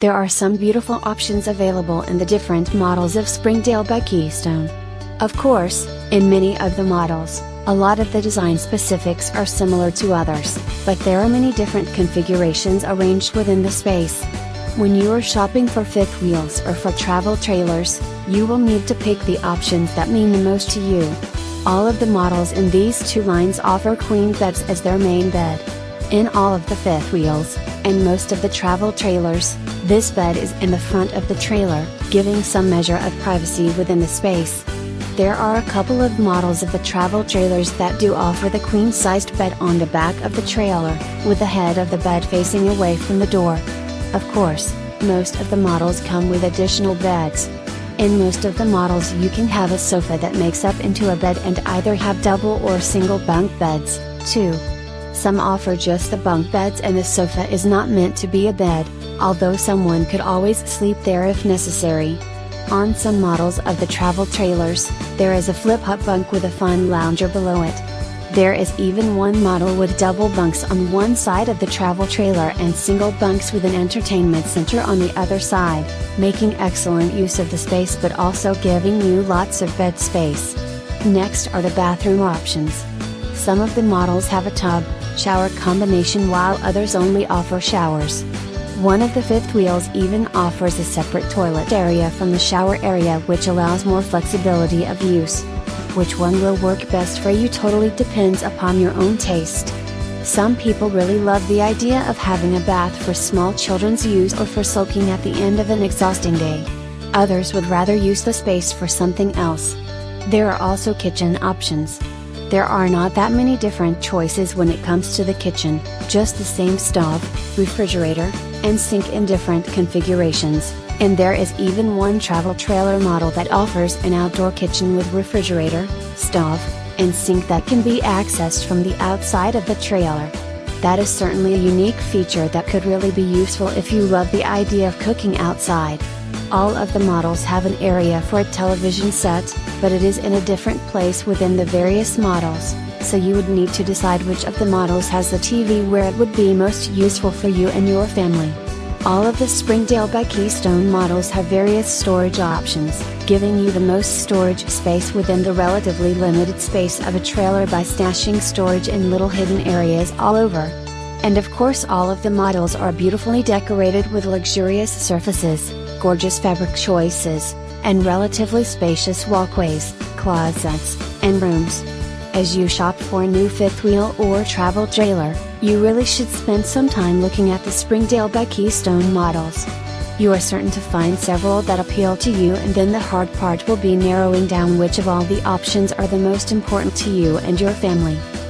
There are some beautiful options available in the different models of Springdale by Keystone. Of course, in many of the models, a lot of the design specifics are similar to others, but there are many different configurations arranged within the space. When you are shopping for fifth wheels or for travel trailers, you will need to pick the options that mean the most to you. All of the models in these two lines offer queen beds as their main bed. In all of the fifth wheels, and most of the travel trailers, this bed is in the front of the trailer, giving some measure of privacy within the space. There are a couple of models of the travel trailers that do offer the queen-sized bed on the back of the trailer, with the head of the bed facing away from the door. Of course, most of the models come with additional beds. In most of the models you can have a sofa that makes up into a bed and either have double or single bunk beds, too. Some offer just the bunk beds and the sofa is not meant to be a bed, although someone could always sleep there if necessary. On some models of the travel trailers, there is a flip-up bunk with a fun lounger below it. There is even one model with double bunks on one side of the travel trailer and single bunks with an entertainment center on the other side, making excellent use of the space but also giving you lots of bed space. Next are the bathroom options. Some of the models have a tub, shower combination while others only offer showers. One of the fifth wheels even offers a separate toilet area from the shower area, which allows more flexibility of use. Which one will work best for you totally depends upon your own taste. Some people really love the idea of having a bath for small children's use or for soaking at the end of an exhausting day. Others would rather use the space for something else. There are also kitchen options. There are not that many different choices when it comes to the kitchen, just the same stove, refrigerator, and sink in different configurations, and there is even one travel trailer model that offers an outdoor kitchen with refrigerator, stove, and sink that can be accessed from the outside of the trailer. That is certainly a unique feature that could really be useful if you love the idea of cooking outside. All of the models have an area for a television set, but it is in a different place within the various models, so you would need to decide which of the models has the TV where it would be most useful for you and your family. All of the Springdale by Keystone models have various storage options, giving you the most storage space within the relatively limited space of a trailer by stashing storage in little hidden areas all over. And of course all of the models are beautifully decorated with luxurious surfaces, gorgeous fabric choices, and relatively spacious walkways, closets, and rooms. As you shop for a new fifth wheel or travel trailer, you really should spend some time looking at the Springdale by Keystone models. You are certain to find several that appeal to you, and then the hard part will be narrowing down which of all the options are the most important to you and your family.